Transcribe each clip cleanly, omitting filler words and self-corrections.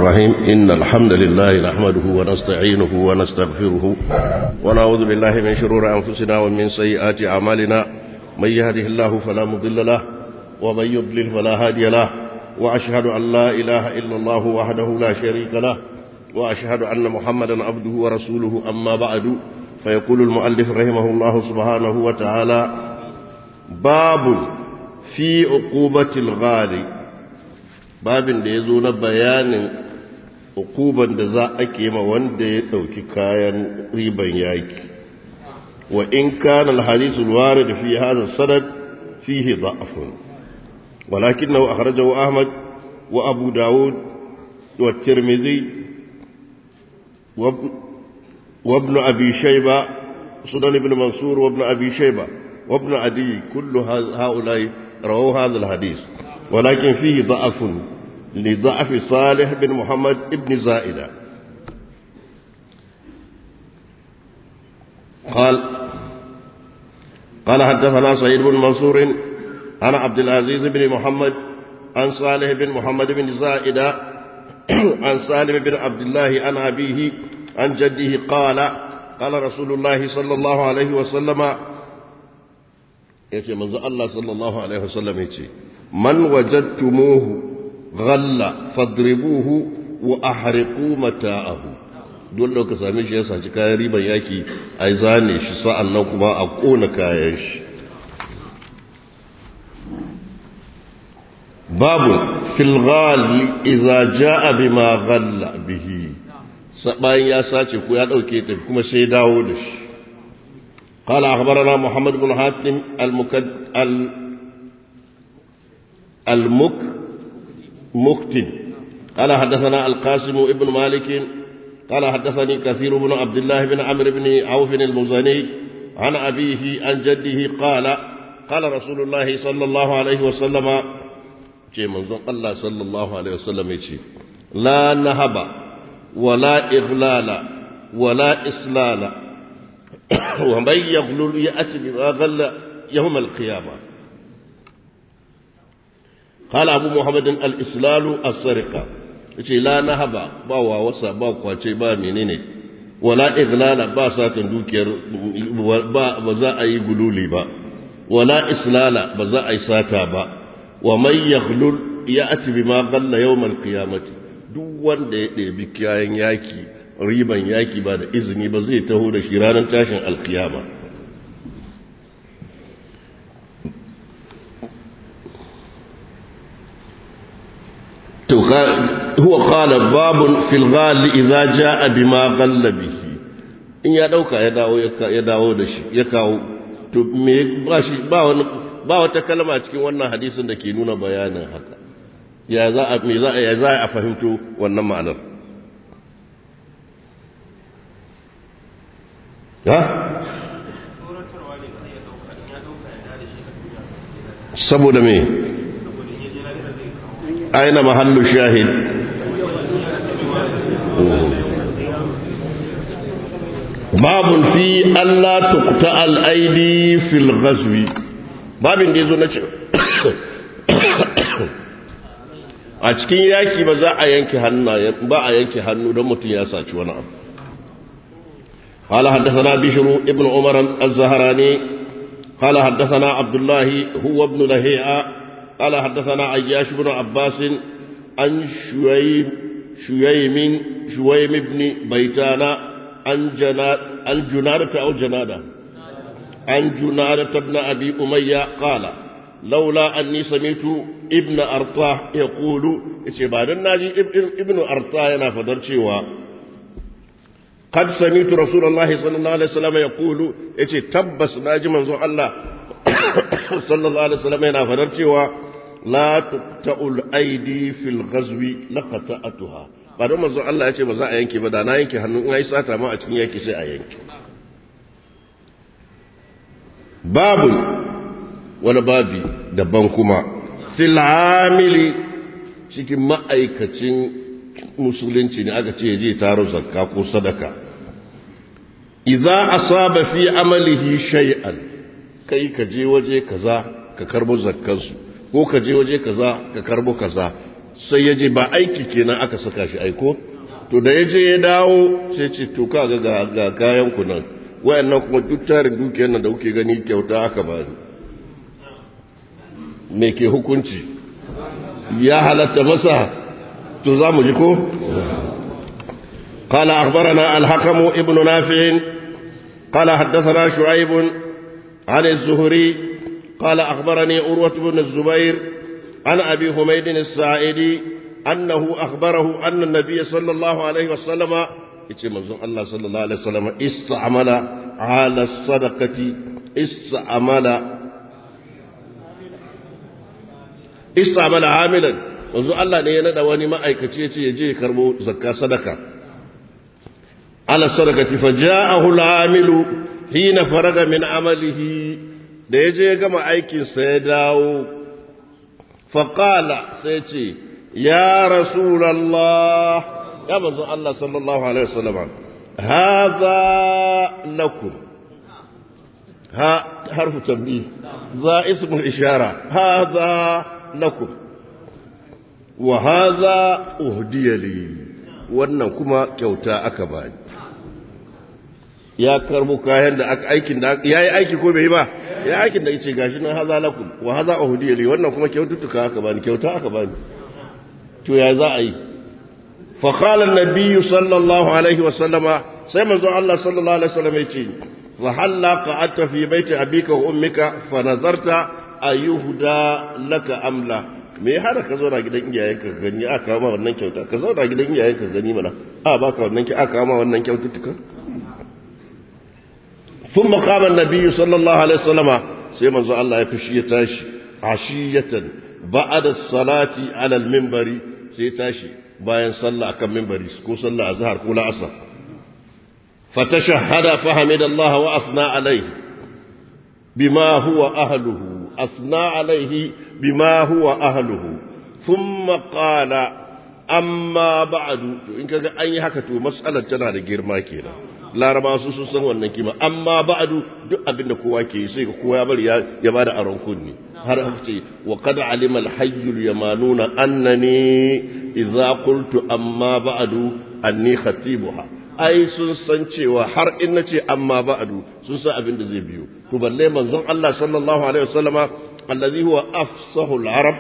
الرحيم إن الحمد لله نحمده ونستعينه ونستغفره ونعوذ بالله من شرور أنفسنا ومن سيئات أعمالنا من يهده الله فلا مضل له ومن يضلل فلا هادي له وأشهد أن لا إله إلا الله وحده لا شريك له وأشهد أن محمدا عبده ورسوله أما بعد فيقول المؤلف رحمه الله سبحانه وتعالى باب في عقوبة الغالي babin da ya zo na bayanin hukuban da za a kema wanda ya ɗauki kayan riban yaki wa in kana al-hadith al-warid fi hadha sanad fihi da'fun walakinahu akhrajahu Ahmad wa Abu Dawud wa Tirmidhi wa ibn Abi Shayba Sunan ibn Mansur wa ibn Abi Shayba wa ibn Adi kullu haula'i rawahu hadha al-hadith ولكن فيه ضعف لضعف صالح بن محمد بن زائدة قال حدثنا سعيد بن منصور عن عبد العزيز بن محمد عن صالح بن محمد بن زائدة عن سالم بن عبد الله عن أبيه عن جده قال رسول الله صلى الله عليه وسلم يتي منذ الله صلى الله عليه وسلم يتي من وجدتموه غل فاضربوه واحرقوا متاعه dole ka same shi ya saci kayan riban yaki ai zane shi sa'annan kuma a kona kayan shi babu fil ghali idza jaa bima ghalla bihi bayan ya sace ko ya dauke ta kuma sai dawo da shi قال أخبرنا محمد بن حاتم المكتب قال حدثنا القاسم ابن مالك قال حدثني كثير بن عبد الله بن عمرو بن عوف المزني عن أبيه عن جده قال رسول الله صلى الله عليه وسلم الله صلى الله عليه وسلم لا نهب ولا إغلال ولا إسلال ومن يغلل يأتي بما غل يوم القيامة قال أبو محمد الإسلال السرقة لا نهب باوا وسا با kwace ba menene wala iglala ba satan dukiyar ba za a yi gululi ba wala islala ba za a yi sata ba wa man yaghlul ya'ti bima ghalla yawm al-qiyamati duk wanda ya ɗebi kayan yaki riban yaki ba da izini ba zai taho da shi ranar tashin alkiyama هو قال باب في الغال إذا جاء بما غل به in ya dauka ya dawo da shi ya kawo to me ba shi ba wata kalma cikin wannan hadisin da ke nuna bayanin haka ya za a fahimto wannan ma'anar saboda me أين محل الشاهد باب في ألا تقطع الأيدي في الغزو باب يزو نce a cikin yaki ba za a yanke hannaye ba a yanke hannu don mutum ya saci wani abu قال حدثنا بشر ابن عمر الزهراني قال حدثنا عبد الله هو ابن لهيعة قال حدثنا عياش بن عباس عن شويم بن بيتان عن جنادة أو جنادة عن جنادة بن أبي أمية قال لولا أني سمعت ابن أرطاه يقول بعد الناجي ابن أرطاه ينافذر شيوا قد سمعت رسول الله صلى الله عليه وسلم يقول تبس ناجي منزو الله صلى الله عليه وسلم ينافذر شيوا لا تقطع الايدي في الغزو لقطعتها بعد manzo Allah ya ce ba za a yanke ba da na yanke hannu in ai sata ma a cikin yaki sai a yanke babu wani babi daban kuma fil amili cikin ma'aikacin musulunci ne aka ce je taro zakka ko sadaka idza asaba fi amalihi shay'an kai ka je waje kaza ka karbo zakkansu ko ka je waje kaza ka karbo kaza sai ya je ba aiki kenan aka saka shi aiko to da ya je ya dawo sai ce to ka ga kayan ku nan wayannan kuma duk tarin dukiyar nan da kuke gani kyauta aka ba ni me ke hukunci ya halatta masa to za mu ji ko قال أخبرنا الحكم ابن نافع قال حدثنا شعيب عن الزهري قال أخبرني أروة بن الزبير عن أبي حميد الساعدي أنه أخبره أن النبي صلى الله عليه وسلم الله صلى الله عليه وسلم استعمل على الصدقة استعمل عاملا manzo Allah ne ya nada wani ma'aikaci ya ce ya je karbo zakka sadaka ala sadaqati faja'ahu al-amilu hina faraga min amalihi da ya je gama aikin sa ya dawo faqala sai ce ya rasulullah ya manzo Allah sallallahu alaihi wasallam hadha lakum ha harfu tanbih za ismu ishara hadha lakum wa hadha uhdiya li wannan kuma kyauta aka bani ya karbo kayan da aka aikin da yayi aiki ko bai ba ya aikin da yace gashi nan hadha lakum wa hadha uhdiya li wannan kuma kyaututtuka aka bani kyauta aka bani to ya za a yi fa qala an-nabiy sallallahu alaihi wa sallama sai manzo Allah sallallahu alaihi wa sallam yace wa halla qa'ata fi baiti abika wa ummika fa nazarta ayuhda laka amla me har ka zo da gidan iyayenka ka gani aka kawo ma wannan kyauta ka zo da gidan iyayenka ka gani mana a baka wannan ki aka kawo ma wannan kyaututtuka thumma qama an-nabiy sallallahu alaihi wasallam sai manzo Allah ya fishi ya tashi ashiyatan ba'da as-salati ala al-minbari sai tashi bayan sallah akan minbari ko sallah azhar ko la'asar fatashahhada fahamida Allah wa asna alayhi bima huwa ahluhu أثنى عليه بما هو أهله ثم قال أما بعد إن كان أي حكة مسألة تنا لجرما كنا لا رما سوسن wannan kima amma ba'du duk abin da kowa ke sai kowa ya bari ya bada aron kunni har ce wa qad alima al-hayy al-yamanuna annani idza qultu amma ba'du anni khatibuha ai sun san cewa har in nace amma ba'du sun san abin da zai biyo to balle manzon Allah sallallahu alaihi wasallama allazi huwa afsahu al-arab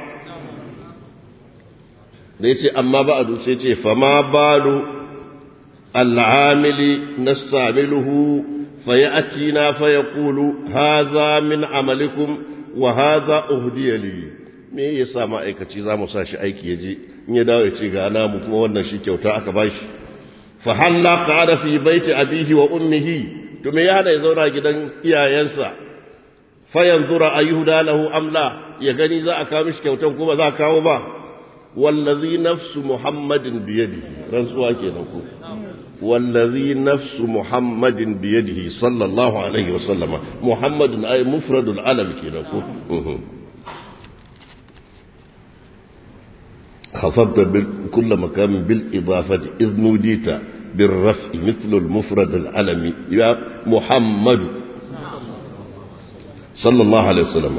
da yace amma ba'du sai ce fama balu al-amili nastamiluhu fayatina fayaqulu hadha min amalikum wa hadha uhdiya li me yasa ma'aikaci zamu sa shi aiki yaje in ya dawo ya ce ga namu kuma wannan shi kyauta aka bashi fa halla qa'ada fi baiti abihi wa ummihi to me ya hada ya zauna gidan iyayensa fa yanzura ayyuda lahu amla ya gani za a kawo mishi kyautan kuma za a kawo ba wallazi nafsu muhammadin biyadihi rantsuwa kenan ko wallazi nafsu muhammadin biyadihi sallallahu alaihi wasallama muhammadun ay mufradul alam kenan ko خفضت كل مكان بالإضافة إذ نوديت بالرفع مثل المفرد العلمي يا محمد صلى الله عليه وسلم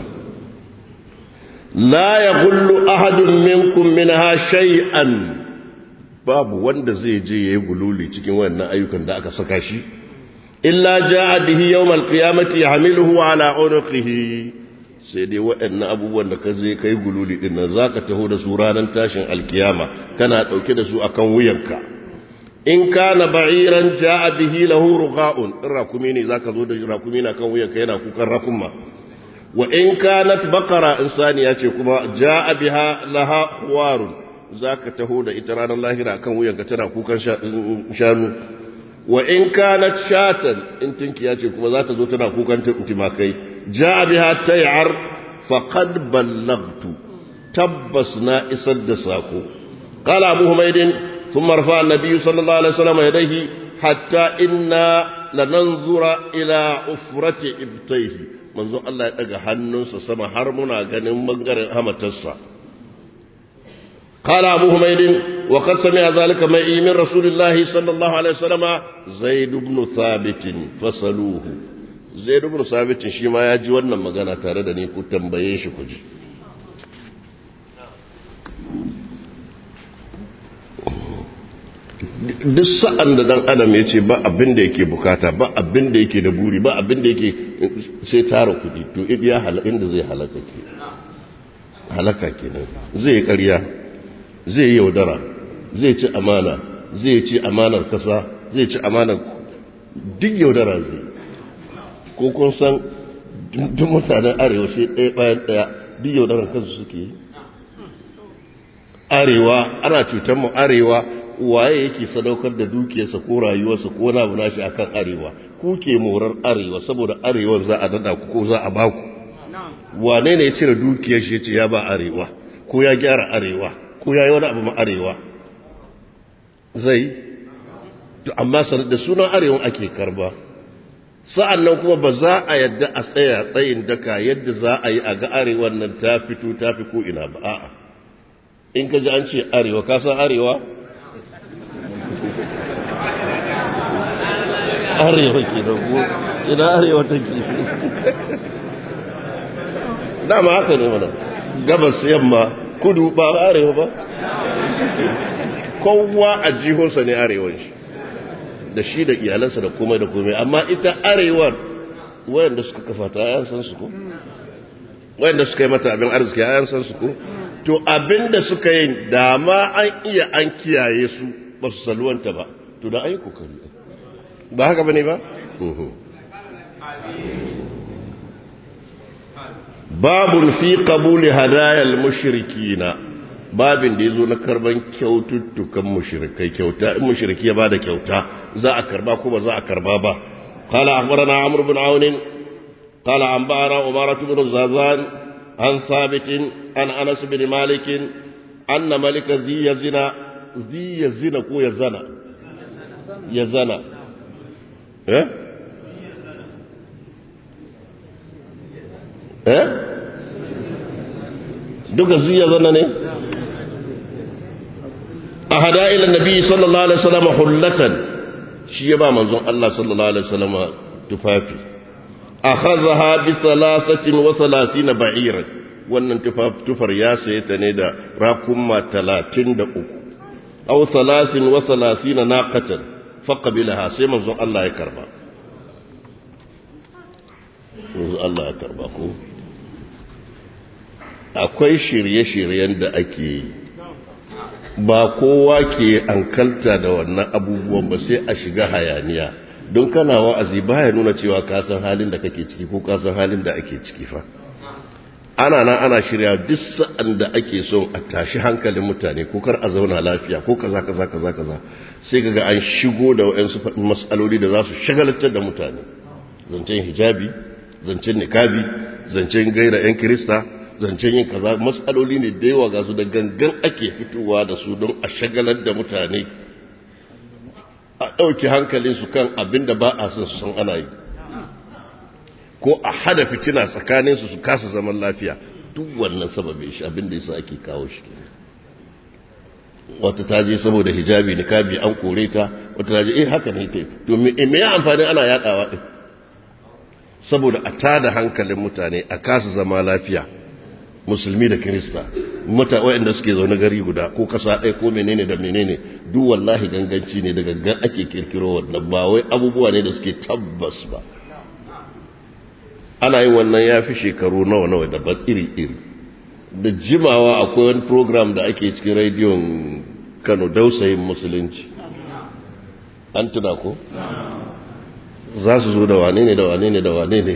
لا يغل أحد منكم منها شيئا باب وند زي جي يقولولي cikin wannan ayyukan da aka saka shi illa jaa bihi yawm al-qiyamati yahmiluhu ala unuqihi sai dai waɗannan abubuwan da ka je kai gululi din nan zaka taho da su ranar tashin alkiyama kana dauke da su akan wuyanka in kana ba'iran jaa bihi lahu ruqa'un rakumi ne zaka zo da rakumi na kan wuyanka yana kukan rakuma wa in kanat baqara insaniya ce kuma jaa biha laha warun zaka taho da ita ranar lahira kan wuyanka tana kukan shanu wa in kanat shatan in tinkiya ce kuma za ta zo tana kukan timakai jaa biha tay'ar faqad ballagtu tabbasna isar da sako qala abu humaydin thumma rafa an-nabiy sallallahu alaihi wasallam yadayhi hatta inna lananzura ila ufrati ibtayhi manzo Allah ya daga hannunsa sama har muna ganin bangaren hamatarsa قال أبو حميد وقد سمع ذلك معي من رسول الله صلى الله عليه وسلم زيد بن ثابت فصلوه زيد بن ثابت shi ma ya ji wannan magana tare da ni ku tambaye shi ku ji duk sa'an da dan adam ya ce ba abin da yake bukata ba abin da yake da buri ba abin da yake sai tara kudi to ya halaka inda zai halaka ke halaka kenan zai ƙarya zai yaudara zai ci amana zai ci amanar kasa zai ci amanar duk yaudara zai ko kun san duk mutanen arewa sai ɗaya bayan ɗaya duk yaudarar kansu suke yi arewa ana cutar mu arewa waye yake sadaukar da dukiyarsa ko rayuwarsa ko na abu nashi akan arewa ku ke morar arewa saboda arewa za a dada ku ko za a ba ku wane ne ya cire dukiyar shi yace ya ba arewa ko ya gyara arewa ko ya yi wani abu ma arewa zai amma sanar da sunan arewa ake karba sa'an nan kuma ba za a yadda a tsaya tsayin daka yadda za a yi a ga arewan nan ta fito ta fi ko ina ba a'a in ka ji an ce arewa ka san arewa arewa ke da ko ina arewa take dama haka ne mana gabas yamma kudu ba arewa ba kowa a jihonsa ne arewan shi da shi da iyalansa da komai da komai amma ita arewa wayanda suka kafa ta ayan san su ko wayanda suka yi mata abin arziki ayan san su ko to abin da suka yi dama an iya an kiyaye su ba su salwanta ba to da ayi kokari ba haka bane ba babun fi qabuli hadayal mushrikina babin da yazo na karban kyaututtukan mushrikai kyauta in mushriki ya bada kyauta za a karba ko ba za a karba ba qala akhbarana amr ibn aun qala anbara umarah ibn zazan an thabit an anas bin malik anna malik ziyazina ko yazana duka ziyazana ne ahada ila nabi sallallahu alaihi wasallam hullatan shi ya ba manzon Allah sallallahu alaihi wasallam tufafi akhadha bi 33 ba'iran wannan tufar ya saye ta ne da rakumma 33 aw 33 naqatan faqabilaha sai manzon Allah ya karba manzon Allah ya karba ko akwai shirye-shiryen da ake yi ba kowa ke ankalta da wannan abubuwan ba sai a shiga hayaniya don kana wa'azi baya nuna cewa ka san halin da kake ciki ko ka san halin da ake ciki fa ana nan ana shirya duk sa'an da ake son a tashi hankalin mutane ko kar a zauna lafiya ko kaza kaza kaza kaza sai kaga an shigo da wayansu mas'aloli da za su shagalatar da mutane zancen hijabi zancen nikabi zancen gaira yan kirista zancen yin kaza matsaloli ne da yawa ga su da gangan ake fitowa da su don a shagalar da mutane a ɗauki hankalinsu kan abin da ba a son su san ana yi ko a hada fitina tsakaninsu su kasa zaman lafiya duk wannan sababin shi abin da yasa ake kawo shi wata ta je saboda hijabi nikabi an kore ta wata ta je haka ne ta to me ya amfani ana yadawa din saboda a tada hankalin mutane a kasa zama lafiya musulmi da kirista waɗanda suke zaune gari guda ko kasa ɗaya ko menene da menene duk wallahi ganganci ne da gangan ake kirkiro wannan ba wai abubuwa ne da suke tabbas ba ana yin wannan ya fi shekaru nawa daban iri-iri da jimawa akwai wani program da ake cikin rediyon Kano dausayin musulunci an tuna ko za su zo da wane ne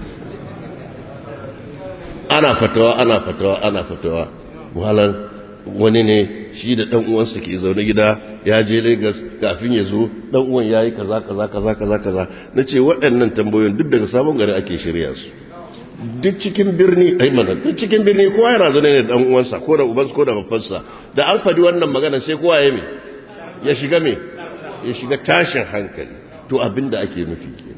ana fatawa malar wani ne shi da dan uwansa ke zaune gida ya je Lagos kafin ya zo dan uwan yayi kaza nace waɗannan tambayoyin duk daga sabon gari ake shirya su duk cikin birni duk cikin birni kowa yana zaune ne da dan uwansa ko da ubansa ko da babbansa da an fadi wannan magana sai kowa ya shiga tashin hankali to abinda ake nufi kenan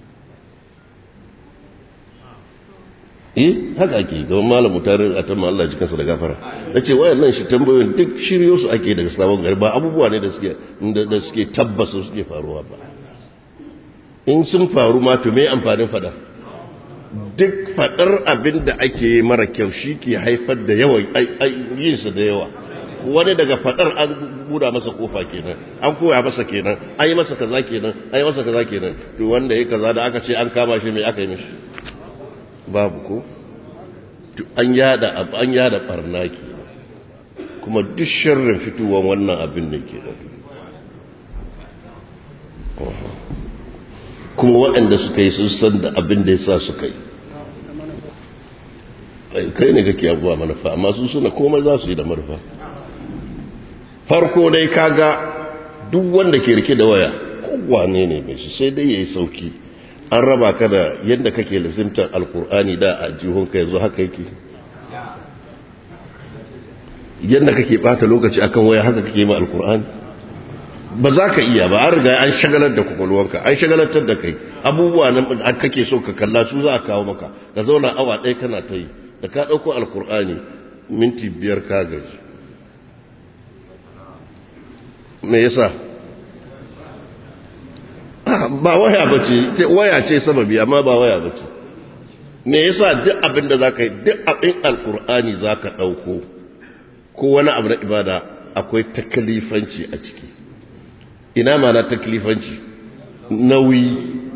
haka ake gaban malamu tare a tamma Allah jikansa da gafara nace wayannan shi tambayoyin duk shiryo su ake daga sabon gari ba abubuwa ne da suke tabbasa suke faruwa ba in sun faru ma to me amfanin fada duk fadar abin da ake mara kyau shi ke haifar da yawan yin sa da yawa wani daga fadar buda masa kofa kenan, an koya masa kenan, an yi masa kaza kenan, an yi masa kaza kenan. To wanda ya kaza da aka ce an kama shi me aka yi mishi? Babu ko? To an yada barna kenan. Kuma duk sharrin fitowar wannan abin ne kenan. Kuma waɗanda suka yi sun san da abin da ya sa suka yi. Kai ne kake abuwa manufa, amma su suna komai za su yi da manufa. Farko dai kaga duk wanda ke rike da waya kowane ne mai shi sai dai ya yi sauki. An raba ka da yadda kake lazimtar alkur'ani da a jihunka yanzu haka yake. Yadda kake bata lokaci akan waya haka kake ma alkur'ani. Ba za ka iya ba, an riga an shagalar da kwakwalwanka, an shagalantar da kai. Abubuwa nan kake so ka kalla su za a kawo maka, ka zauna awa ɗaya kana ta yi. Da ka ɗauko alkur'ani minti 5 ka gaji. Me yasa? Ba waya bace, waya ce sababi amma ba waya bace. Me yasa duk abin da zaka yi, duk abin alkur'ani zaka ɗauko ko wani abu na ibada akwai taklifanci a ciki. Ina ma na taklifanci? Nauyi.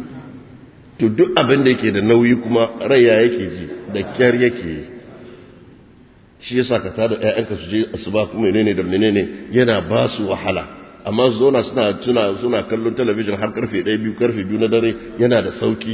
To duk abin da yake da nauyi kuma rayya yake ji da kyar yake. Shi yasa ka tada ƴaƴanka su je asuba kuma menene da menene yana ba su wahala. Amma zona suna kallon talabijin har karfe 1 2 karfe 2 na dare yana da sauki.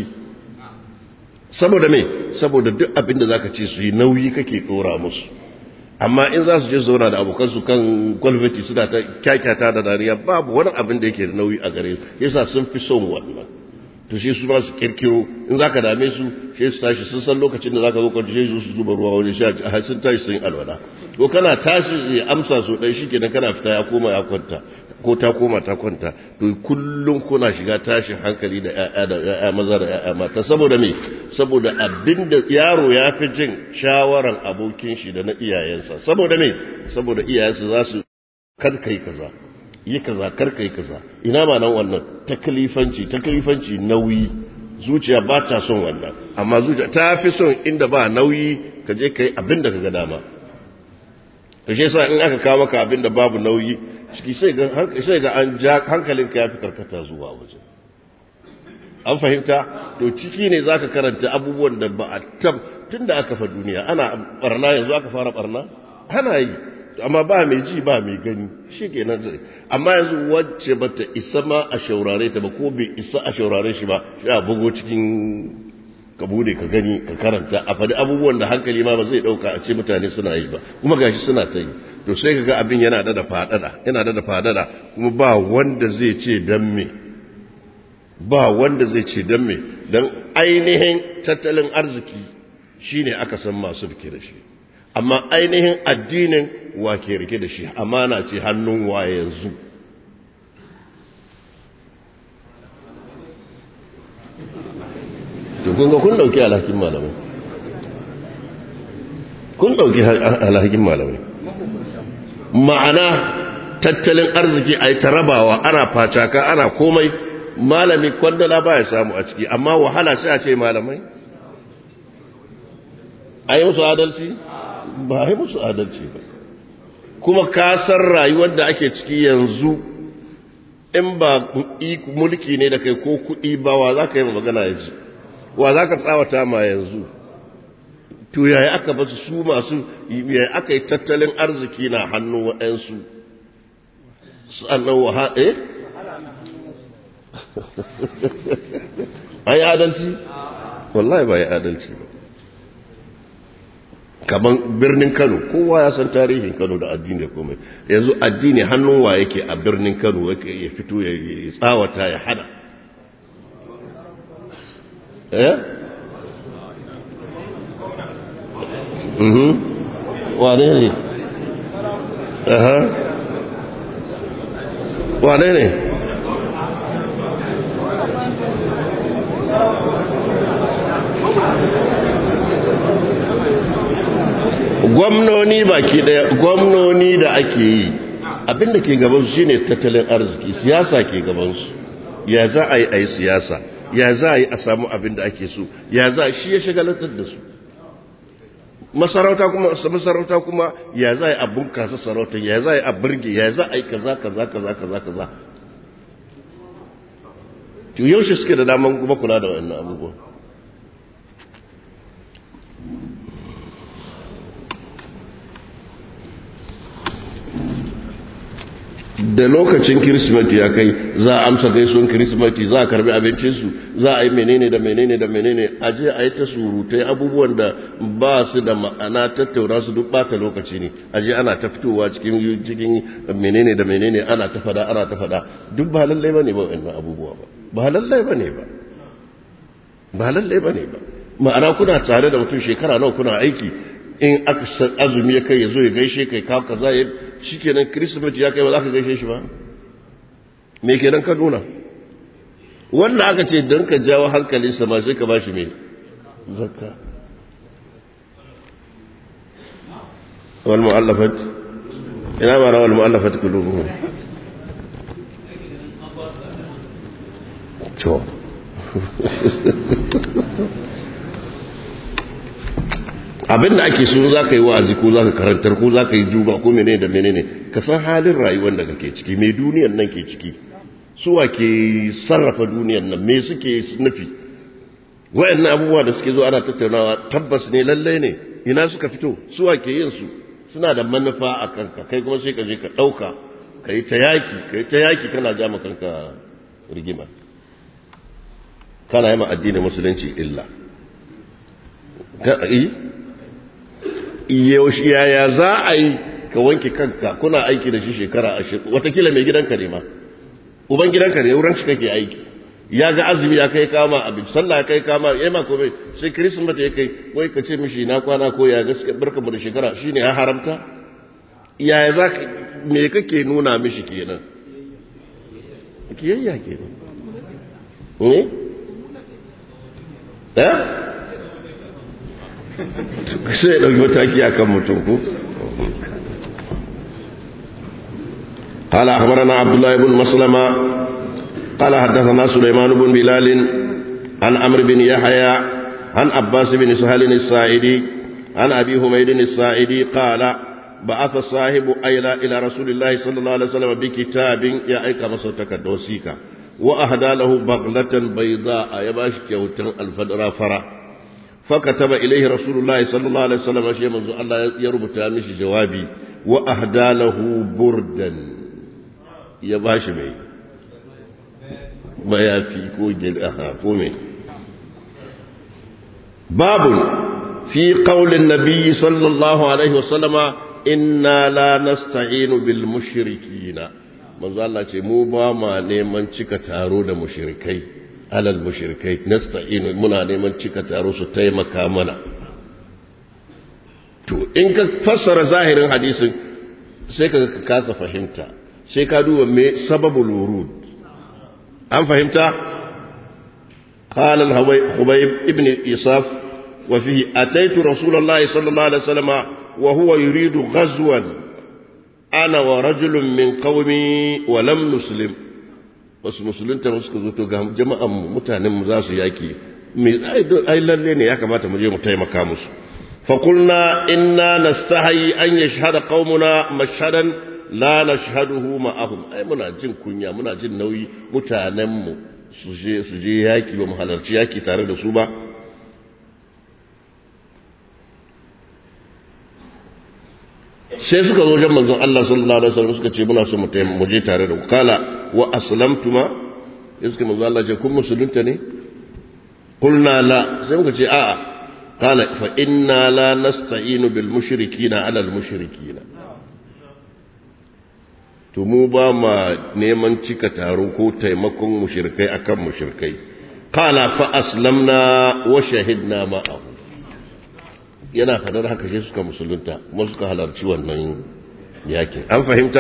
Saboda me? Saboda duk abin da zaka ce su yi nauyi kake dora musu. Amma in za su je zauna da abokansu kan kwalfati suna ta kyakyata da dariya babu wani abin da yake da nauyi a gare su. Yasa sun fi son wannan. To shi su ma su kirkiro in zaka dame su shi su tashi sun san lokacin da zaka zo kwanci shi su zuba ruwa wani sha a sun tashi sun alwala. Ko kana tashi ya amsa so dai shikenan kana fita ya koma ya kwanta ko ta koma ta kwanta. To kullum kuna shiga tashin hankali da ƴaƴa maza da ƴaƴa mata saboda me? Saboda abinda yaro ya fi jin shawaran abokin shi da na iyayensa. Saboda me? Saboda iyayensa za su kar kai kaza. Yi kaza karka yi kaza. Ina ma nan wannan taklifanci nauyi. Zuciya ba ta son wannan, amma zuciya ta fi son inda ba nauyi ka je kai abin da kaga dama. To shi yasa in aka kawo maka abin da babu nauyi ciki sai ga an ja hankalinka yafi karkata zuwa waje. An fahimta? To ciki ne zaka karanta abubuwan da ba a tunda aka fa duniya ana barna yanzu aka fara barna ana yi amma ba mai ji ba mai gani shi kenan zai amma yanzu wacce bata isa ma a shaurare ta ba ko bai isa a shaurare shi ba shi a bugo cikin ka bude ka gani ka karanta a faɗi abubuwan da hankali ma ba zai ɗauka a ce mutane suna yi ba kuma gashi suna ta yi to sai ka ga abin yana da fadada kuma ba wanda zai ce dan me dan ainihin tattalin arziki shine aka san masu rike da shi amma ainihin addinin wa ke rike da shi amana ce hannun wa yanzu. To kun dauki alhakin malamai ma'ana tattalin arziki a yi ta rabawa ana facaka ana komai malami kwandala ba ya samu a ciki amma wahala sai a ce malamai a yi musu adalci ba a yi musu adalci ba kuma kasar rayuwar da ake ciki yanzu in ba mulki ne da kai ko kuɗi ba wa za ka yi magana ya ji wa za ka tsawata ma yanzu to yaya aka basu su masu yaya aka yi tattalin arziki na hannun waɗansu sannan wa an yi adalci? Wallahi ba yi adalci ba. Kaman birnin Kano, kowa ya san tarihin Kano da addini da komai. Yanzu addini hannun wa yake a birnin Kano yake ya fito ya tsawata ya hada. Wane ne? Wane ne? Gwamnoni baki daya, gwamnoni da ake yi abinda ke gabansu shine tattalin arziki, siyasa ke gabansu. Ya za a yi siyasa, ya za a yi a samu abinda ake so, ya za shi ya shagalatar da su. masarauta kuma ya za a bunkasa sarauta, ya za a burge, ya za a yi kaza to yaushe suke da daman kuma kula da wannan abubuwa. Da lokacin Kirsimeti ya kai za a amsa gaisuwan Kirsimeti, za a karbi abincinsu, za a yi menene a je a yi ta surutai abubuwan da ba su da ma'ana, tattauna su duk bata lokaci ne, a je ana ta fitowa cikin menene ana ta fada duk ba lallai bane ba wannan abubuwa ba lallai bane ba ma'ana kuna tare da mutum shekara nawa kuna aiki, in aka azumi ya kai ya zo ya gaishe kai ka kaza ya shikenan Kirsimeti ya kai ba za ka gaishe shi ba, me kenan ka nuna wanda aka ce don ka jawo hankalinsa ma sai ka ba shi mai zakka. wal mu'allafat ina ma rawal mu'allafat qulubuhum to abin da ake so za ka yi wa'azi ko za ka karantar ko za ka yi juba ko menene da menene ka san halin rayuwar da kake ciki, mai duniyar nan ke ciki, suwa ke sarrafa duniyar nan, me suke nufi, wayannan abubuwa da suke zo ana tattaunawa tabbas ne lalle ne, ina suka fito, suwa ke yin su, suna da manufa a kanka, kai kuma sai ka je ka ɗauka ka yi ta yaki kana ja ma kanka rigima, kana yi ma addinin musulunci illa. Yaya za a yi ka wanke kanka, kuna aiki da shi shekara 20, watakila mai gidanka ne ma, uban gidanka ne, wurin shi kake aiki, ya ga azumi ya kai kama abin, sallah ya kai kama ya ma komai, sai Kirsimeti ya kai, wai ka ce mishi na kwana ko ya gaske barka mu da shekara, shi ne ya haramta? Yaya za ka, me kake nuna mishi kenan? Kiyayya kenan. sai ya ɗauki mataki a kan mutum ku. قال أخبرنا عبد الله بن مسلمة قال حدثنا سليمان بن بلال عن عمرو بن يحيى عن عباس بن سهل الساعدي عن أبي حميد الساعدي قال بعث صاحب أيلا إلى رسول الله صلى الله عليه وسلم بكتاب يأيك مصرتك دوسيك وأهدى له بغلة بيضاء يباش كوتن الفدرة فرع فكتب إليه رسول الله صلى الله عليه وسلم شيء منذ الله يربط مش جوابي وأهدى له بردا يباش مي ما يفي كوجل كومي باب في قول النبي صلى الله عليه وسلم إنا لا نستعين بالمشركين manzo Allah ce mu ba ma neman cika taro da mushrikai alal mushrikai nasta'inu muna neman cika taro su taimaka mana. To in ka fassara zahirin hadisin sai ka kasa fahimta, sai ka duba me sababul wurud. An fahimta? قال الخبيب ابن إصاف وفيه أتيت رسول الله صلى الله عليه وسلم وهو يريد غزوا أنا ورجل من قومي ولم نسلم. wasu musulunta suka zo to ga jama'an mutanen mu za su yaki, ai lalle ne ya kamata mu je mu taimaka musu. fa qulna inna nastahi an yashhada qaumuna mashhadan la nashhaduhu ma'ahum, ai muna jin kunya, muna jin nauyi mutanen mu su je yaki ba mu halarci yaki tare da su ba. sai suka zo jan manzon Allah sallallahu alaihi wasallam suka ce muna so mu je tare da ku. Kala wa aslamtuma, suka manzon Allah ce kun musulunta ne? Qulna la, sai muka ce a'a. Kala fa inna la nasta'inu bil mushrikina ala al mushrikina, to mu ba ma neman cika taro ko taimakon mushrikai akan mushrikai. Kala fa aslamna wa shahidna ma'ahu, yana fadar haka sai suka musulunta kuma suka halarci wannan yakin. An fahimta?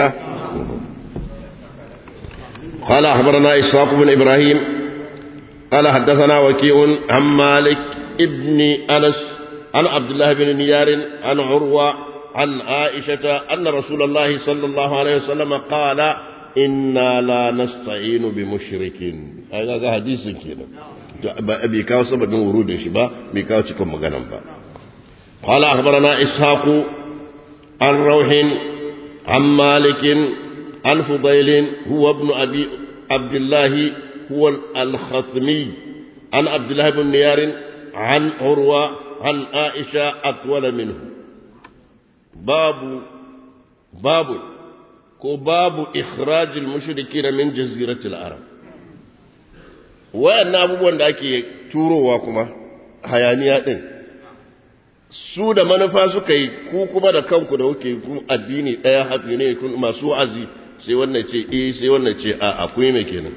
قال أخبرنا إسحاق بن إبراهيم قال حدثنا وكيع عن مالك ابن أنس عن عبد الله بن نيار عن عروة عن عائشة أن رسول الله صلى الله عليه وسلم قال إنا لا نستعين بمشرك. هذا حديث كده بيكاو سبب ورود شبا بيكاو تكون مغنم با. قال أخبرنا إسحاق عن روح عن مالك عن فضيل هو ابن أبي عبد الله هو الخثمي عن عبد الله بن نيار عن عروة عن عائشة أطول منه. باب إخراج المشركين من جزيرة العرب. وأن أبو ake turowa kuma hayaniya din su da manufa suka yi ku kuma da kanku da kuke ku addini daya hafi ne kun masu wa'azi sai wannan ce sai wannan ce akwai me kenan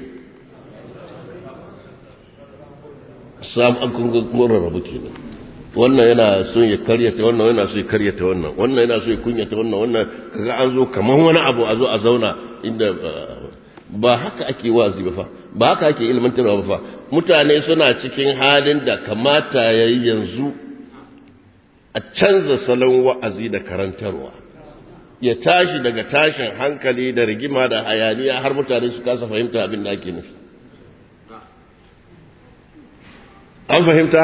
sam an kun rarrabu kenan wannan yana son ya karyata wannan yana so ya karyata wannan wannan yana so ya kunyata wannan wannan kaga an zo kaman wani abu a zo a zauna inda ba haka ake wazi ba fa ba haka ake ilmantarwa ba fa mutane suna cikin halin da kamata yayi yanzu a canza salon wa'azi da karantarwa ya tashi daga tashin hankali da rigima da hayaniya har mutane su kasa fahimta abin da ake nufi an fahimta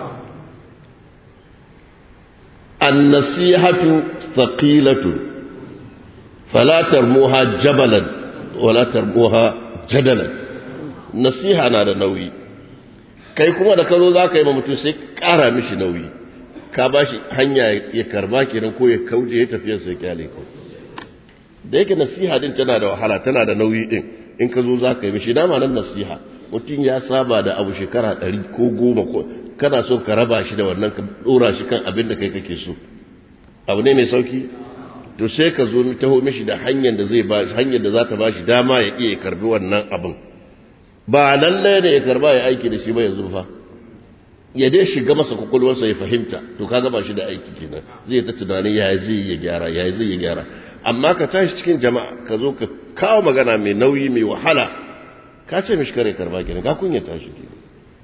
an-nasihatu thaqilatun fala tarmuha jabalan wala tarmuha jadalan. Nasiha na da nauyi kai kuma da kazo zaka yi ma mutum sai ƙara mishi nauyi ka bashi hanya ya karba kenan ko ya kauje ya tafi sai kyale ko da yake nasiha din tana da wahala tana da nauyi din in ka zo zaka yi mishi dama nan nasiha mutum ya saba da abu shekara 100 ko 10 ko kana so ka raba shi da wannan ka dora shi kan abin da kai kake so abu ne mai sauki to sai ka zo taho mishi da hanyar da zai ba hanyar da za ta ba shi dama ya iya karbi wannan abin ba lalle ne ya karba ya aiki da shi ba yanzu fa ya dai shiga masa kokolwarsa ya fahimta to kaga ba shi da aiki kenan zai ta tunanin ya zai ya gyara ya zai ya gyara amma ka tashi cikin jama'a ka zo ka kawo magana mai nauyi mai wahala ka ce mishi kare karba kenan ka kunya tashi kenan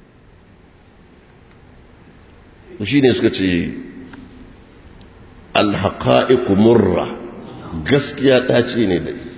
shi ne suka ce alhaqa'iqu murra gaskiya dace ne da ita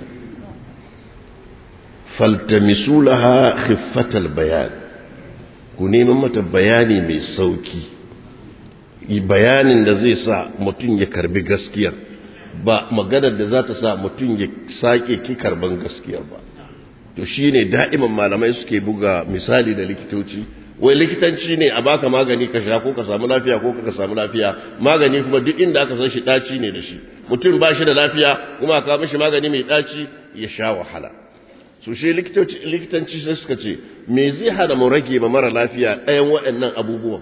faltamisu laha khiffatal bayan ku neman mata bayani mai sauki bayanin da zai sa mutum ya karbi gaskiyar ba maganar da za ta sa mutum ya sake ki karban gaskiyar ba to shine da'iman malamai suke buga misali da likitoci wai likitanci ne a baka magani ka sha ko ka samu lafiya ko ka samu lafiya magani kuma duk inda aka san shi daci ne da shi mutum ba shi da lafiya kuma aka mishi magani mai daci ya sha wahala so shi likitanci sai suka ce me zai hana mu rage ma mara lafiya ɗayan waɗannan abubuwan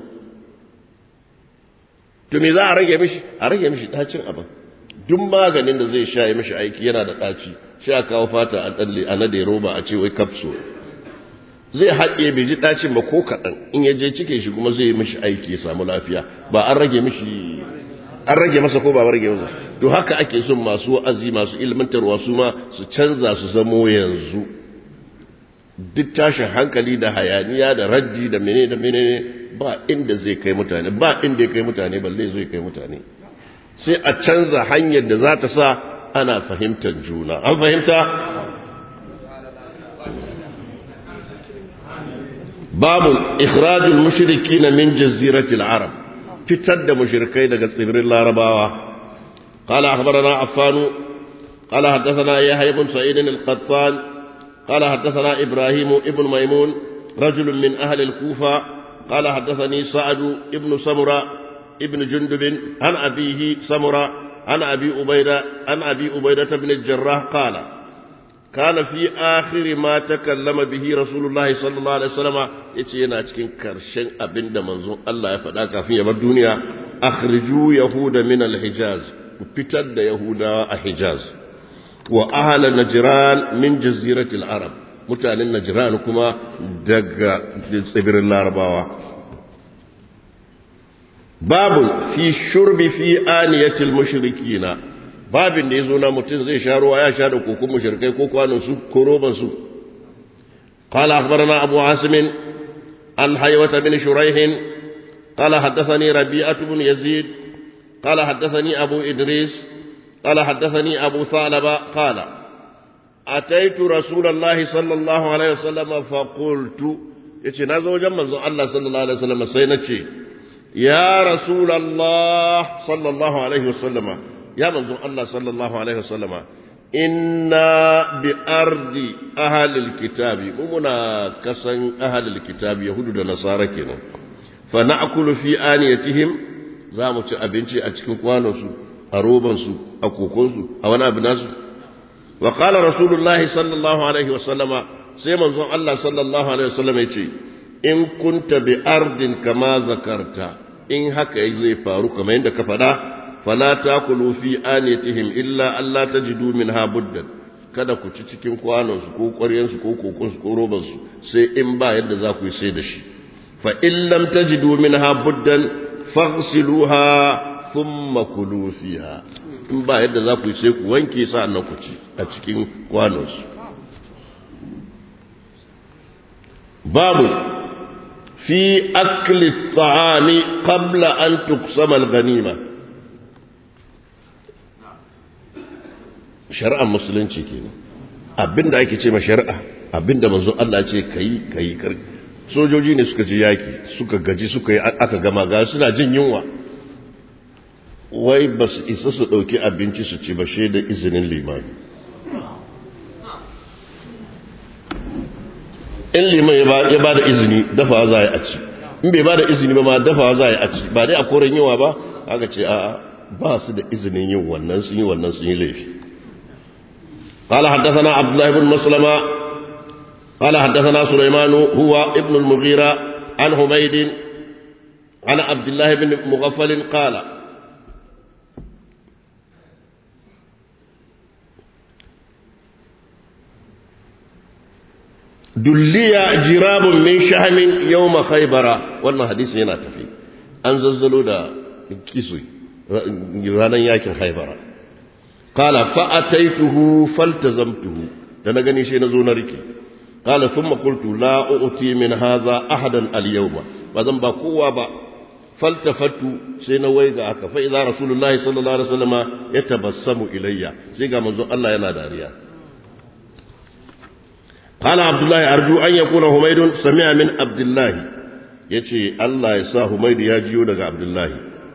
to me za a rage mishi dacin abin duk maganin da zai sha ya mishi aiki yana da daci sha kawo fata a dalle a nade roba a ce wai capsule zai haɗe bai ji ɗacin ba ko kaɗan in ya je cike shi kuma zai yi mishi aiki ya samu lafiya ba an rage masa ko ba rage masa to haka ake son masu wa'azi masu ilmantarwa su ma su canza su zamo yanzu duk tashin hankali da hayaniya da raddi da menene ba inda zai kai mutane ba inda ya kai mutane balle zai kai mutane sai a canza hanyar da za ta sa ana fahimtar juna an fahimta باب إخراج المشركين من جزيرة العرب فتد مشركين daga tsibirin Larabawa قال أخبرنا عفان قال حدثنا يحيى بن سعيد القطان قال حدثنا إبراهيم ابن ميمون رجل من أهل الكوفة قال حدثني سعد ابن سمرة ابن جندب عن أبيه سمرة عن أبي أبيدة بن الجراح قال كان في آخر ما تكلم به رسول الله صلى الله عليه وسلم يتينا cikin karshen abinda manzon Allah ya faɗa kafin ya bar duniya akhriju yahuda min al-hijaz fitar da yahudawa a hijaz wa ahla najran min jazirati al-arab mutanen najran kuma daga tsibirin larabawa babu fi shurbi fi aniyati al-mushrikina babin da yazo na mutum zai sha ruwa ya sha da kokon mushrikai ko kwanon su ko roban su qala akhbarana abu asim an haywata bin shuraih qala hadathani rabi'ah bin yazid qala hadathani abu idris qala hadathani abu thalaba qala ataitu rasulullah sallallahu alaihi wasallam fa qultu yace nazo wajen manzon Allah sallallahu alaihi wasallam sai nace يا رسول الله صلى الله عليه وسلم يا منزل الله صلى الله عليه وسلم إنا بأرض أهل الكتاب ومنا كسن أهل الكتاب يهود ونصارى كنا فنأكل في آنيتهم زامو أبنتي أتكن قوانوسو أروبانسو أكوكونسو أونا أبناسو وقال رسول الله صلى الله عليه وسلم سيما الله صلى الله عليه وسلم يتي إن كنت بأرض كما ذكرت إن هكا يزي فاروق كما عندك فدا فلا تأكلوا في آنيتهم إلا ألا تجدوا منها بدا kada ku ci cikin kwanonsu ko ƙwaryensu ko kokonsu ko robansu sai in ba yadda za ku yi sai da shi fa in lam tajidu minha buddan faghsiluha thumma kulu fiha in ba yadda za ku yi sai ku wanke sa'annan ku ci a cikin kwanonsu babu fi akli at-ta'ami qabla an tuqsama al-ghanima shari'ar musulunci kenan abinda ake ce ma shari'a abinda manzo Allah ce kai sojoji ne suka ji yaki suka gaji suka yi aka gama ga suna jin yunwa wai ba su isa su dauki abinci su ci ba shi da izinin limami in liman ya ba da izini dafa za a yi a ci in bai ba da izini ba ma dafa za a yi a ci ba dai a koren yunwa ba aka ce a'a ba su da izinin yin wannan sun yi laifi قال حدثنا عبد الله بن مسلمة قال حدثنا سليمان هو ابن المغيرة عن حميد عن عبد الله بن مغفل قال دلي جراب من شحم يوم خيبر wannan hadisi yana tafi an zazzalo da kisui ranan yakin khaybara قال فأتيته فالتزمته تنغني شيء نزو نركي قال ثم قلت لا أؤتي من هذا أحدا اليوم بعدين بقوا با فالتفت سينا ويغا هكا فإذا رسول الله صلى الله عليه وسلم يتبسم إلي سيغا منزو الله ينا داريا قال عبد الله أرجو أن يكون حميد سمع من عبد الله يتي الله يسا حميد يجيو دغ عبد الله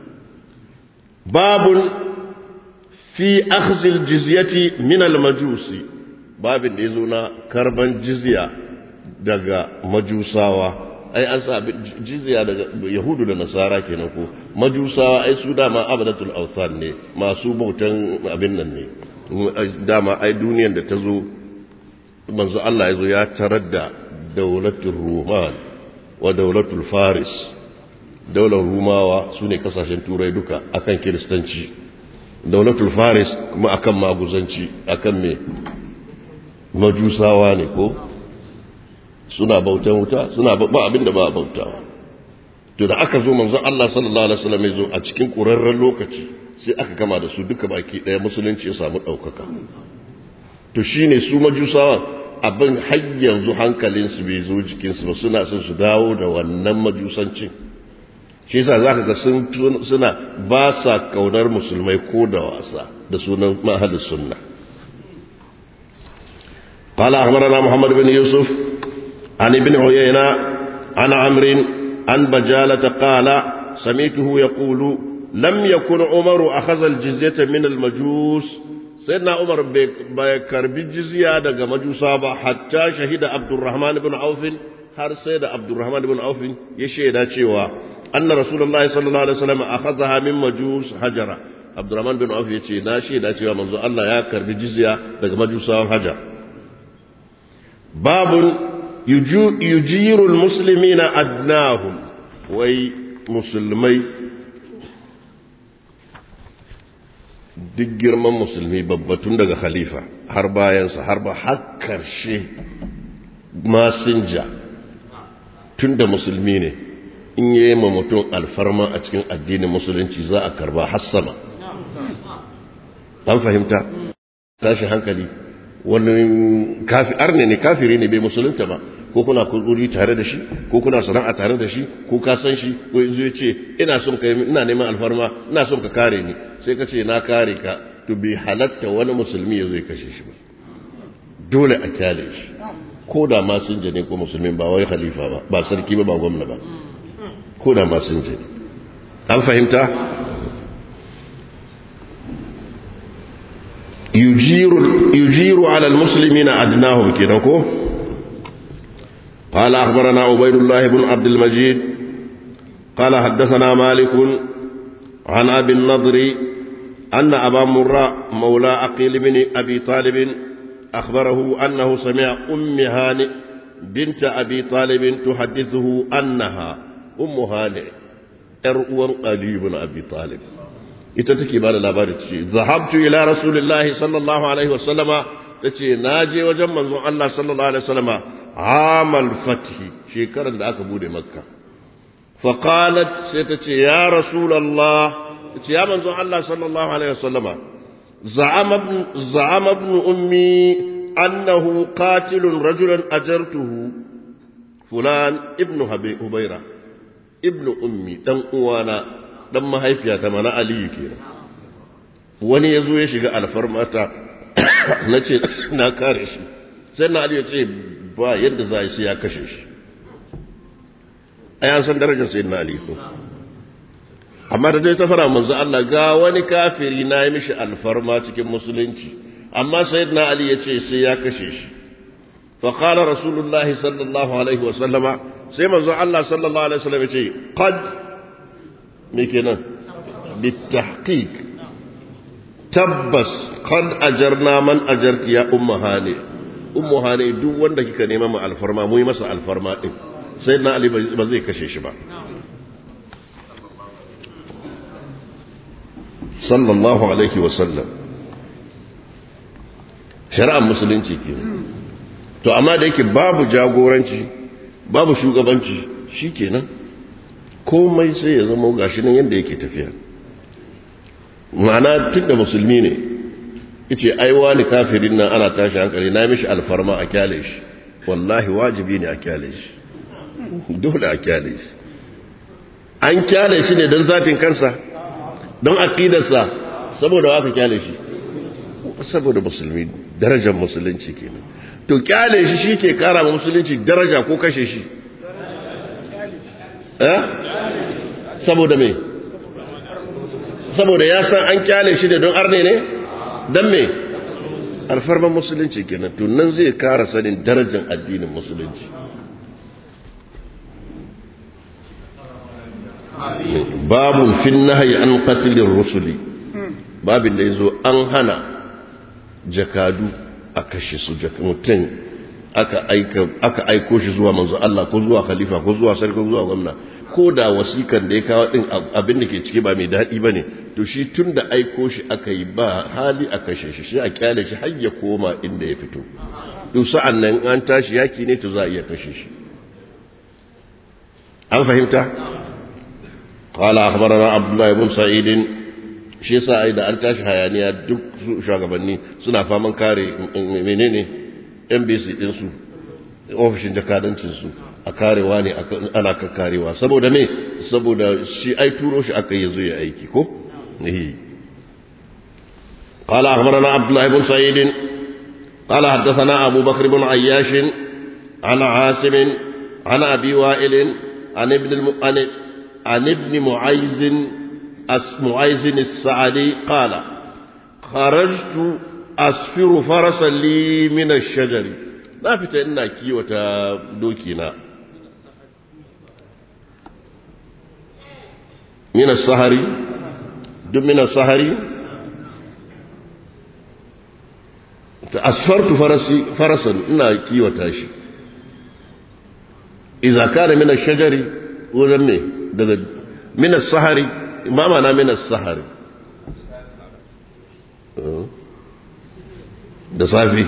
باب fi akhzil jizyati min al-majusi babin da yazo na karban jizya daga majusawa ai an sa jizya daga yahudu da nasara kenan ko majusawa ai su dama abadatul awthan ne masu bautan abin nan ne dama ai duniyar da tazo manzo Allah yazo ya tarar da daulatul ruman wa daulatul faris daular rumawa sune kasashen turai duka akan kiristanci daulatul faris kuma akan maguzanci akan me majusawa ne ko suna bautan wuta suna ba abinda ba bautawa to da aka zo manzon Allah sallallahu alaihi wasallam yazo a cikin kurarren lokaci sai aka kama da su duka baki daya musulunci ya samu daukaka to shine su majusawa abin har yanzu hankalin su bai zo jikin su ba suna son su dawo da wannan majusancin shi yasa zaka ga suna ba sa kaunar musulmai ko da wasa da sunan mahalus sunna qala akhbarana muhammad bin yusuf an ibn uyayna an amr an bajalah qala samituhu yaqulu lam yakun umar akhadha aljizyata min almajus sayyidina umar bai karbi jizya daga majusa ba hatta shahida abdurrahman ibn auf har sai da abdurrahman ibn auf ya shaida cewa أن رسول الله صلى الله عليه وسلم أخذها من مجوس حجرة عبد الرحمن بن عوف يتي ناشي داتي منذ الله يا كرب جزية دغ مجوس حجر باب يجير المسلمين أدناهم وي مسلمي duk girman musulmi babbatun daga khalifa har bayansa har ba har karshe masinja tunda musulmi ne in yi ma mutum alfarma a cikin addinin musulunci za a karba hassama an fahimta tashi hankali wani arne ne kafiri ne bai musulunta ba ko kuna kuzuri tare da shi ko kuna sana'a tare da shi ko ka san shi ko yanzu ya ce ina son ka ina neman alfarma ina son ka kare ni sai ka ce na kare ka to bai halatta wani musulmi ya zai kashe shi ba dole a kyale shi ko da ma sun jane ko musulmin ba wai khalifa ba ba sarki ba ba gwamna ba ko da ma sun jane an fahimta yujiru ala almuslimina adnahum kenan ko قال أخبرنا عبيد الله بن عبد المجيد قال حدثنا مالك عن أبي النضر أن أبا مرة مولى عقيل بن أبي طالب أخبره أنه سمع أم هانئ بنت أبي طالب تحدثه أنها أم هانئ أرؤوا علي بن أبي طالب إتتكي بعد الأبار ذهبت إلى رسول الله صلى الله عليه وسلم تتي ناجي وجمع الله صلى الله عليه وسلم عام الفتح شكرا لك بود مكة فقالت ستتي يا رسول الله يا من الله صلى الله عليه وسلم زعم ابن أمي أنه قاتل رجلا أجرته فلان ابن هبيرة ابن أمي دم أوانا دم هيفيا تمنى علي كينا wani ya zo ya shiga alfarmata na ce na kare shi sai na aliyu ce ba yadda za a ya kashe shi a yan san darajar sai na aliyu amma da zai ta fara manzo Allah ga wani kafiri na yi mishi alfarma cikin musulunci amma sayyidina ali ya ce sai ya kashe shi fa qala rasulullahi sallallahu alaihi wa sallama sai manzo Allah sallallahu alaihi wa sallam ya ce qad me kenan bitahqiq tabbas qad ajarna man ajarti ya ummu hani duk wanda kika nema mu alfarma mu yi masa alfarma din sayyidina ali ba zai kashe shi ba sallallahu alaihi wasallam shari'ar musulunci ke to amma da yake babu jagoranci babu shugabanci shikenan komai sai ya zama gashi nan yanda yake tafiya ma'ana tunda musulmi ne yace ai wani kafirin nan ana tashi hankali na mishi alfarma a kyale shi wallahi wajibi ne a kyale shi dole a kyale shi an kyale shi ne don zatin kansa don aqidarsa saboda waka kyale shi saboda musulmi darajar musulunci kenan to kyale shi shike kara ma musulunci daraja ko kashe shi saboda me saboda ya san an kyale shi ne don arne ne dan me alfarman musulunci kenan to nan zai kara sanin darajar addinin musulunci babun fin nahyi an qatlir rusuli babin da yazo an hana jakadu a kashe su mutum aka aiko shi zuwa manzo Allah ko zuwa khalifa ko zuwa sarki ko zuwa gwamna ko da wasikan da ya kawo din abin da ke ciki ba mai dadi bane to shi tunda aiko shi aka yi ba hali a kashe shi shi a kyale shi har ya koma inda ya fito to sa'an nan an tashi yaki ne to za a iya kashe shi an fahimta قال أخبرنا عبد الله بن سعيد shi yasa ai da an tashi hayaniya duk shugabanni suna faman kare menene embassy din su ofishin jakadancin su a karewa ne ana kakkarewa saboda me saboda shi ai turo shi aka yi zuwa aiki ko قال أخبرنا عبد الله بن سعيد قال حدثنا أبو بكر بن عياش عن عاصم عن أبي وائل عن ابن معيز السعدي قال خرجت أسفر فرسا لي من الشجر لا فتنا كيوة دوكينا من السهر دم من السهر أسفرت فرسا إنا كيوة تاشي إذا كان من الشجر وذنه من السهر ما معنى من السهر da safi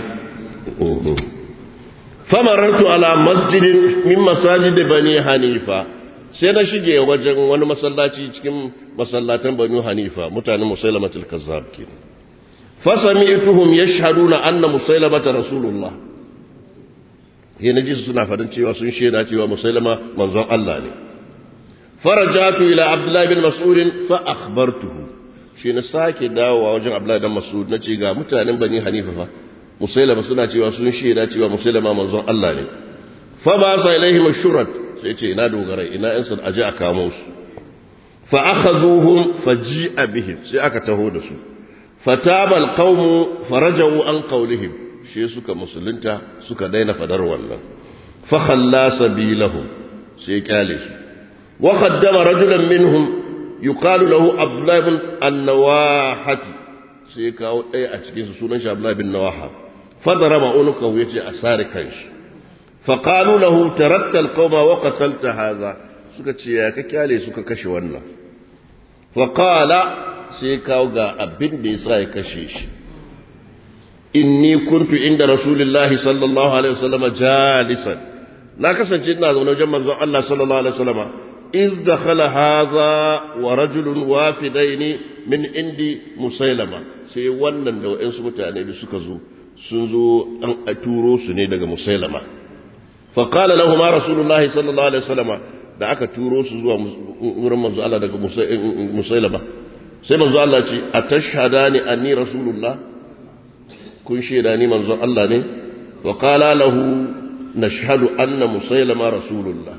famarartu ala masjidin min masajid bani hanifa sai na shige wajen wani masallaci cikin masallatan bani hanifa mutanen musailamatul kazzab kenan fasami'tuhum yashhaduna anna musailamata rasulullah yana ji suna fadin cewa sun shaida cewa musailama manzon Allah ne farajatu ila abdullah bin mas'ud fa akhbartuhu shi na sake dawowa wajen abdullah bin mas'ud nace ga mutanen bani hanifa fa musailama suna cewa sun shaida cewa musailama manzon Allah ne fa ba sa ilaihim ashurat sai ce ina dogarai ina yan sun aje a kamo su fa akhazuhum faji'a bihim sai aka taho da su fataba alqawmu faraja'u an qawlihim shi suka musulunta suka daina fadar wannan fa khalla sabilahum sai kyale su wa qaddama rajulan minhum yuqalu lahu abdullah ibn an-nawahati sai kawo ɗaya a cikin su sunan shi abdullah ibn nawaha fadarama unukahu yace asari kanshi fa qalu lahu tarakta alqawma wa qatalta hadha suka ce ya ka kyale suka kashe wannan fa qala sai kawo ga abin da yasa ya kashe shi inni kuntu inda rasulillahi sallallahu alaihi wasallam jalisan na kasance ina zaune wajen manzon Allah sallallahu alaihi wasallam iz dakhala hadha wa rajulun wafidaini min indi musailama sai wannan da wayansu mutane da suka zo sun zo an aturo su ne daga musailama fa qala lahum rasulullahi sallallahu alaihi wasallam da aka turo su zuwa wurin manzo Allah daga musailama sai manzo Allah ce atashhadani anni rasulullah kun shaida ni manzo Allah ne wa qala lahu nashhadu anna musailama rasulullah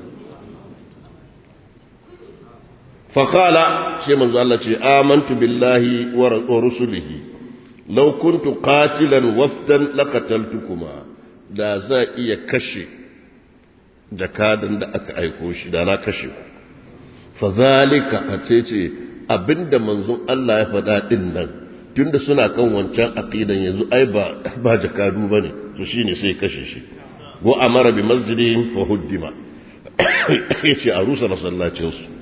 fa qala sai manzo Allah ce amantu billahi wa rusulihi law kuntu qatilan wafdan laqataltukuma da za iya kashe jakadan da aka aiko shi da na kashe fa zalika ce abinda manzon Allah ya faɗa din nan tunda suna kan wancan aqidan yanzu ai ba jakadu bane to shine sai kashe shi wa amara bi masjidin fa huddima yace a rusa masallacin su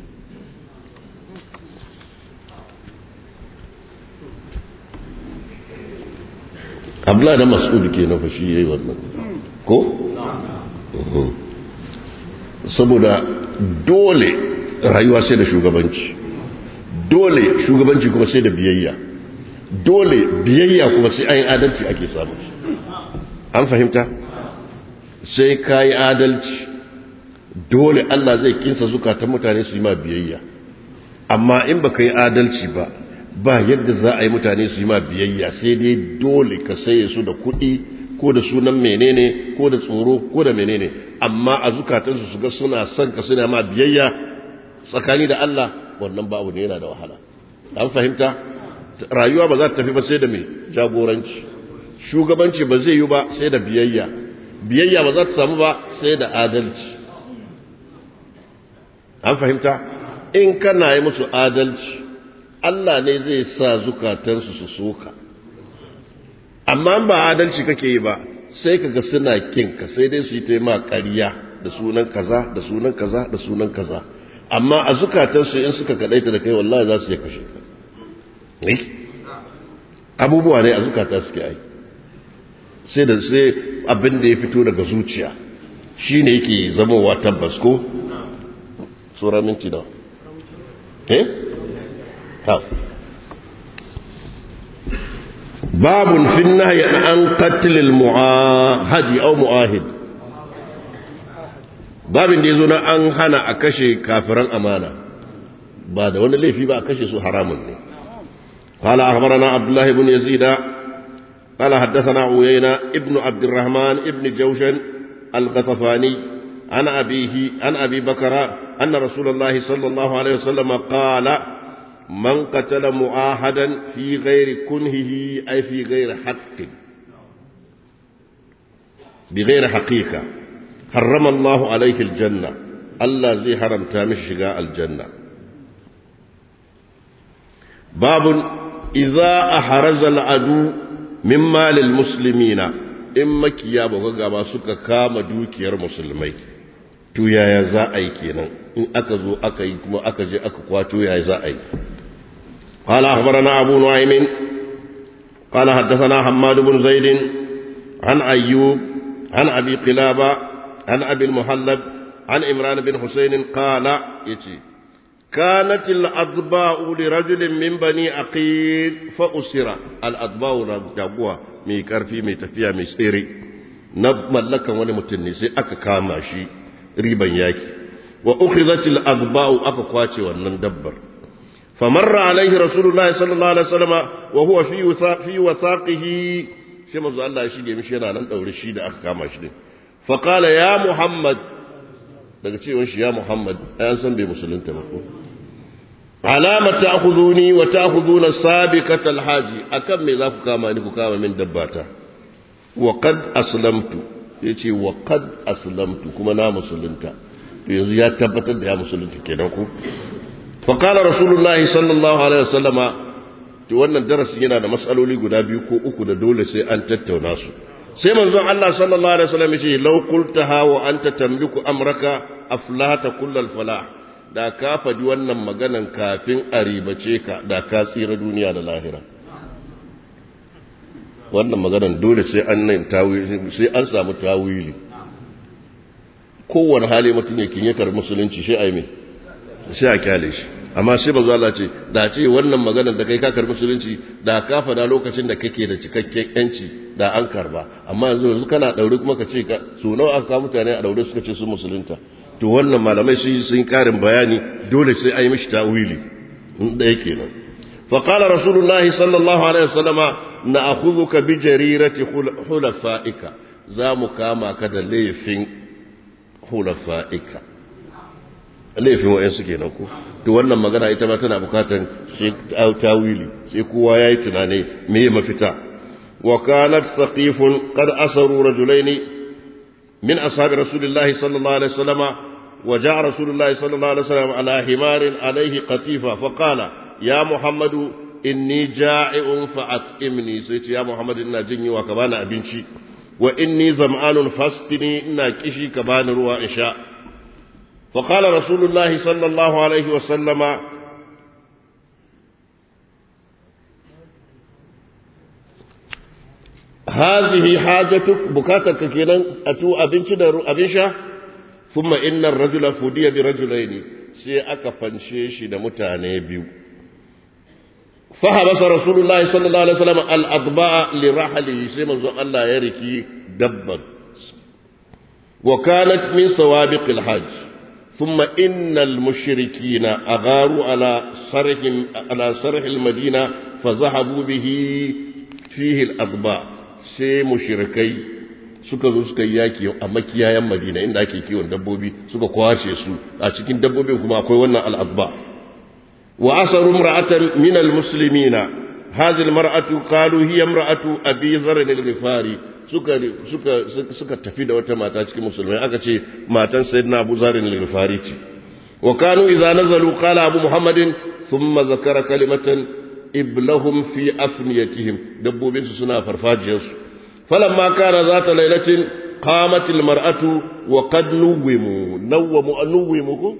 Abdullah da Mas'ud kenan fa shi yayi wannan ko saboda dole rayuwa sai da shugabanci dole shugabanci kuma sai da biyayya dole biyayya kuma sai ayin adalci ake samu an fahimta sai kai adalci dole Allah zai kinsa zukatan mutane su yi ma biyayya amma in baka yi adalci ba yadda za a yi mutane su yi ma biyayya sai dai dole ka saye su da kuɗi ko da sunan menene ko da tsoro ko da menene amma a zukatansu su ga suna son ka suna ma biyayya tsakani da Allah wannan babu ne yana da wahala an fahimta rayuwa ba za ta tafi ba sai da mai jagoranci shugabanci ba zai yi ba sai da biyayya biyayya ba za ta samu ba sai da adalci an fahimta in kana yi musu adalci Allah ne zai sa zukatansu su soka amma ba adalci kake yi ba sai kaga suna kinka sai dai su yi ta ma ƙarya da sunan kaza da sunan kaza da sunan kaza amma a zukatansu in suka kadaita da kai wallahi za su yi kashe ka abubuwa ne a zukata suke ai sai da sai abin da ya fito daga zuciya shine yake zamowa tabbas ko sura minti da باب في النهي عن قتل المعاهد أو معاهد باب يزون أن هنا أكشي كافرا أمانة بعد وانا اللي في بقى أكشي سو حرام قال أخبرنا عبد الله بن يزيد قال حدثنا عيينة ابن عبد الرحمن ابن جوشن الغطفاني عن أبيه عن أبي بكر أن رسول الله صلى الله عليه وسلم قال من قتل معاهدا في غير كنهه أي في غير حق بغير حقيقة حرم الله عليه الجنة الله زي حرم تامش شقاء الجنة باب إذا أحرز العدو من مال المسلمين إما كيابا وغابا سكا كام دوكير مسلمي to yaya za a yi kenan in aka zo aka yi kuma aka je aka kwato yaya za a yi قال أخبرنا أبو نعيم قال حدثنا حماد بن زيد عن أيوب عن أبي قلابة عن أبي المحلب عن إمران بن حسين قال يتي كانت الأضباء لرجل من بني عقيل فأسر الأضباء رجعوا مي كرفي مي تفيا مي سيري نملكا ونمتني سي أكا كاماشي ريبا ياكي وأخذت الأضباء أكا كواتي ونندبر فمر عليه رسول الله صلى الله عليه وسلم وهو في وثاقه كما قال الله شيء مش yana nan daure shi da aka kama shi din fa qala ya muhammad daga cewa shi ya muhammad ayan san bai musulunta ba ko alama ta'khuduni wa ta'khuduna sabiqatal haji akan me za ku kama ni ku kama min dabbata wa qad aslamtu yace wa qad aslamtu kuma na musulunta to yanzu ya tabbatar da ya musulunta kenan ku fa qala rasulullahi sallallahu alaihi wasallama to wannan darasin yana da matsaloli guda biyu ko uku da dole sai an tattauna su sai manzon Allah sallallahu alaihi wasallam yace law qultaha wa anta tamliku amraka aflahata kullal falah da ka faɗi wannan maganan kafin a ribace ka da ka tsira duniya da lahira wannan maganan dole sai an nan tawili sai an samu tawili kowane hali mutum yake yakar musulunci sai ai me sai a kyale shi amma sai manzo Allah ce da ce wannan maganar da kai ka karbi musulunci da ka faɗa lokacin da kake da cikakken yanci da an karba amma yanzu kana daure kuma ka ce ka so nawa aka mutane a daure suka ce su musulunta to wannan malamai sun karin bayani dole sai ayi mishi tawili da yake nan fa qala rasulullahi sallallahu alaihi wasallama na'khudhuka bi jarirati hulafaika za mu kama ka da laifin hulafaika laifin wa'ansu kenan ko to wannan magana ita ma tana bukatan sai tawili sai kowa yayi tunani me mafita wa kanat thaqifun qad asaru rajulaini min ashabi rasulillahi sallallahu alaihi wasallama وجاء رسول الله صلى الله عليه وسلم على حمار عليه قطيفة فقال يا محمد إني جائع فأطعمني سيت يا محمد إنا جني وكبانا أبنشي وإني ظمآن فاسقني إنا كشي كبان روى إشاء فقال رسول الله صلى الله عليه وسلم هذه حاجتك بكاتك كينا أتو أبنشي أبنشا ثم إن الرجل فدي برجلين سي أكا فانشيشي نمتاني بيو فحبس رسول الله صلى الله عليه وسلم الأضباء لرحله سيما زو الله يركي دبا وكانت من سوابق الحج ثم إن المشركين أغاروا على صرح المدينة فذهبوا به فيه الأضباء سي مشركي suka zo suka yi yaki a makiyayan Madina inda ake kiwon dabbobi suka kwace su a cikin dabbobin kuma akwai wannan al'adba wa asaru imra'atan min almuslimina hadhihi almar'atu qalu hiya imra'atu abi dharr al-ghifari suka tafi da wata mata cikin musulmai aka ce matan sayyidina Abu Dharr al-Ghifari ce wa kanu idza nazalu qala Abu Muhammadin thumma zakara kalimatan iblahum fi afniyatihim dabbobin su suna farfajiyarsu فلما كان ذات ليلة قامت المرأة وقد نوموا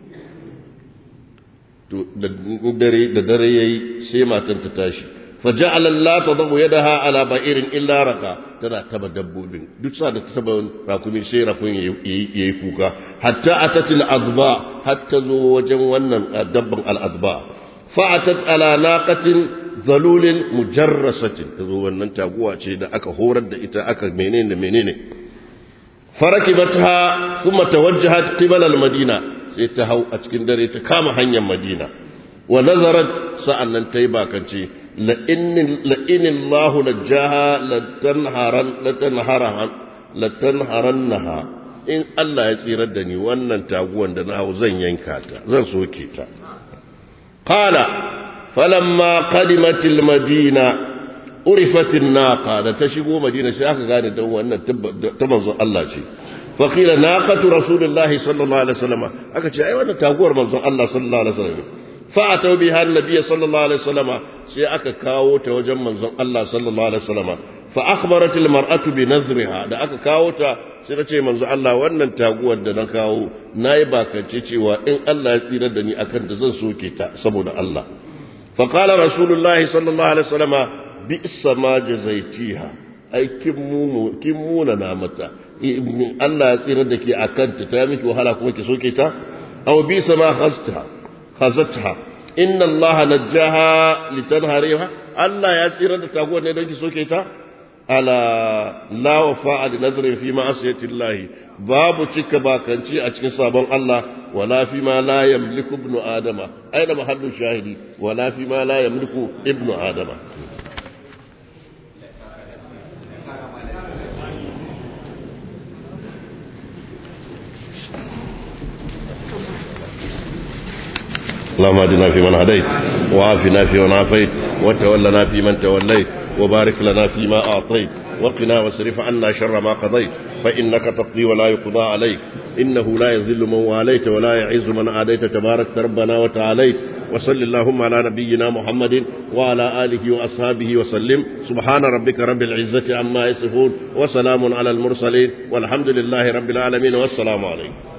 da dare yayi sai matan ta tashi faja'ala la tadhu yadaha ala ba'irin illa raka tana taba dabbobin duk sa da ta taba rakumi sai rakun yayi kuka hatta atatil azba hatta zo wajen wannan dabban al azba fa'atat ala naqatin zalulin mujarrasatin tazo wannan taguwa ce da aka horar da ita aka menene farakibatha thumma tawajjahat qibala al-madina sai ta hau a cikin dare ta kama hanyar madina wa nazarat sa'annan tayi bakance la in Allah najaha latanharannaha in Allah ya tsirar da ni wannan taguwan da na hau zan yanka ta zan soke ta qala فلما قدمت المدينة عرفت الناقة da ta shigo madina sai aka gane dan wannan ta manzon Allah ce fa qila naqatu rasulillahi sallallahu alaihi wasallam aka ce ai wannan taguwar manzon Allah sallallahu alaihi wasallam fa atau biha annabi sallallahu alaihi wasallam sai aka kawo ta wajen manzon Allah sallallahu alaihi wasallam fa akhbarat almar'atu bi nazriha da aka kawo ta sai ta ce manzon Allah wannan taguwar da na kawo nayi bakance cewa in Allah ya tsira da ni akan ta zan soke ta saboda Allah فقال رسول الله صلى الله عليه وسلم بئس ما جزيتيها أي كمونا نامتا الله يصير لك أكنت تامك وهلا كمك سوكتا أو بئس ما خزتها إن الله نجاها لتنهريها الله يصير لك تقول لك سوكتا ألا لا وفاء لنذر في معصية الله باب تكبا كنتي أتكن صابون الله ولا فيما لا يملك ابن آدم أين محل الشاهد ولا فيما لا يملك ابن آدم اللهم اهدنا فيمن هديت وعافنا فيمن عافيت وتولنا فيمن توليت وبارك لنا فيما أعطيت وقنا واصرف عنا شر ما قضيت فإنك تقضي ولا يقضى عليك إنه لا يذل من واليت ولا يعز من عاديت تبارك ربنا وتعاليت وصل اللهم على نبينا محمد وعلى آله وأصحابه وسلم سبحان ربك رب العزة عما يصفون وسلام على المرسلين والحمد لله رب العالمين والسلام عليكم.